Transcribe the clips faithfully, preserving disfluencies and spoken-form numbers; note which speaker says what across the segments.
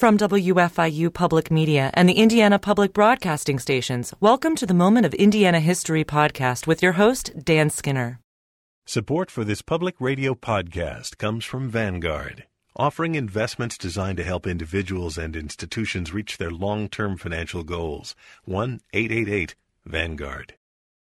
Speaker 1: From W F I U Public Media and the Indiana Public Broadcasting Stations, welcome to the Moment of Indiana History podcast with your host, Dan Skinner.
Speaker 2: Support for this public radio podcast comes from Vanguard, offering investments designed to help individuals and institutions reach their long-term financial goals. one eight eight eight Vanguard.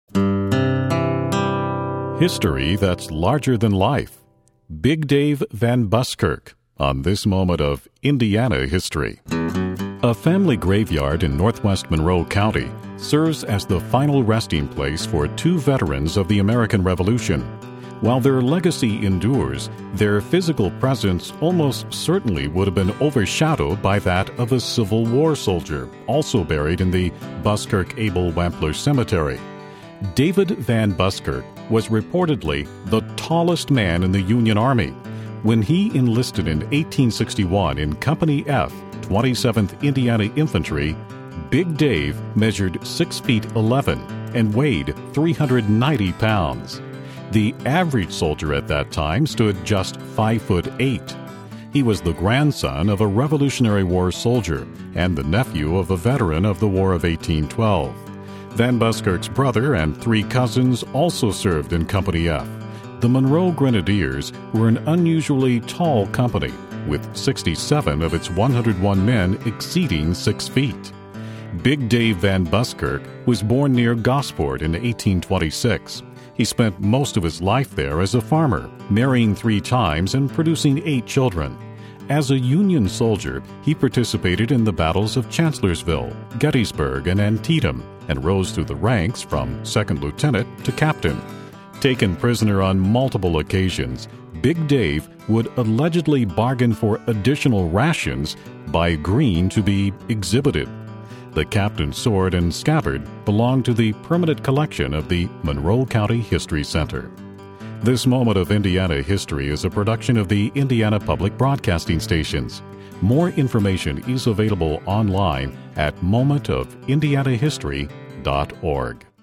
Speaker 3: History that's larger than life. Big Dave Van Buskirk on this moment of Indiana history. A family graveyard in northwest Monroe County serves as the final resting place for two veterans of the American Revolution. While their legacy endures, their physical presence almost certainly would have been overshadowed by that of a Civil War soldier, also buried in the Buskirk Abel Wampler Cemetery. David Van Buskirk was reportedly the tallest man in the Union Army. When he enlisted in eighteen sixty-one in Company F, twenty-seventh Indiana Infantry, Big Dave measured six feet eleven and weighed three hundred ninety pounds. The average soldier at that time stood just five foot eight. He was the grandson of a Revolutionary War soldier and the nephew of a veteran of the War of eighteen twelve. Van Buskirk's brother and three cousins also served in Company F. The Monroe Grenadiers were an unusually tall company, with sixty-seven of its one hundred one men exceeding six feet. Big Dave Van Buskirk was born near Gosport in eighteen twenty-six. He spent most of his life there as a farmer, marrying three times and producing eight children. As a Union soldier, he participated in the battles of Chancellorsville, Gettysburg, and Antietam, and rose through the ranks from second lieutenant to captain. Taken prisoner on multiple occasions, Big Dave would allegedly bargain for additional rations by agreeing to be exhibited. The captain's sword and scabbard belonged to the permanent collection of the Monroe County History Center. This Moment of Indiana History is a production of the Indiana Public Broadcasting Stations. More information is available online at moment of indiana history dot org.